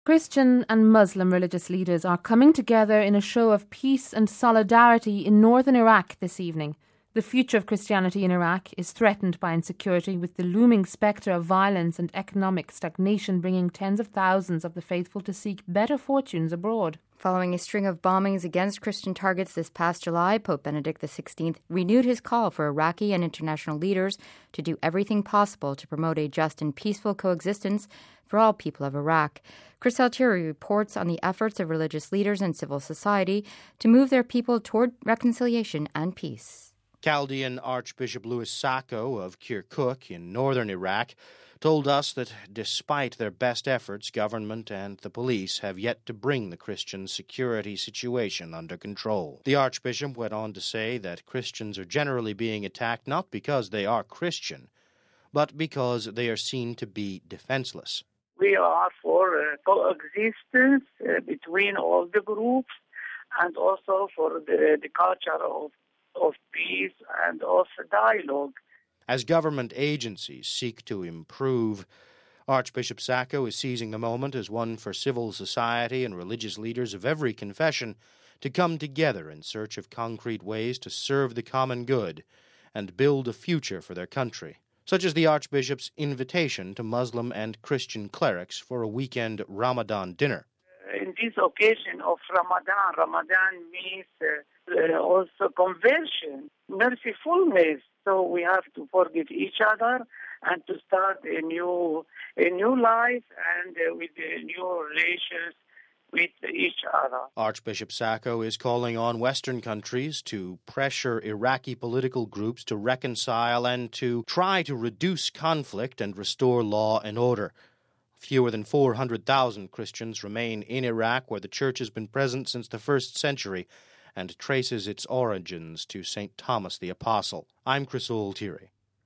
Christian and Muslim religious leaders are coming together in a show of peace and solidarity in northern Iraq this evening. The future of Christianity in Iraq is threatened by insecurity, with the looming spectre of violence and economic stagnation bringing tens of thousands of the faithful to seek better fortunes abroad. Following a string of bombings against Christian targets this past July, Pope Benedict XVI renewed his call for Iraqi and international leaders to do everything possible to promote a just and peaceful coexistence for all people of Iraq. Chris Altieri reports on the efforts of religious leaders and civil society to move their people toward reconciliation and peace. Chaldean Archbishop Louis Sacco of Kirkuk in northern Iraq told us that despite their best efforts, government and the police have yet to bring the Christian security situation under control. The Archbishop went on to say that Christians are generally being attacked not because they are Christian, but because they are seen to be defenseless. We are for coexistence between all the groups, and also for the culture of peace and of dialogue. As government agencies seek to improve, Archbishop Sacco is seizing the moment as one for civil society and religious leaders of every confession to come together in search of concrete ways to serve the common good and build a future for their country, such as the Archbishop's invitation to Muslim and Christian clerics for a weekend Ramadan dinner. In this occasion of Ramadan means also conversion, mercifulness. So we have to forgive each other and to start a new life and with new relations with each other. Archbishop Sacco is calling on Western countries to pressure Iraqi political groups to reconcile and to try to reduce conflict and restore law and order. Fewer than 400,000 Christians remain in Iraq, where the church has been present since the 1st century and traces its origins to St. Thomas the Apostle. I'm Chris Altieri.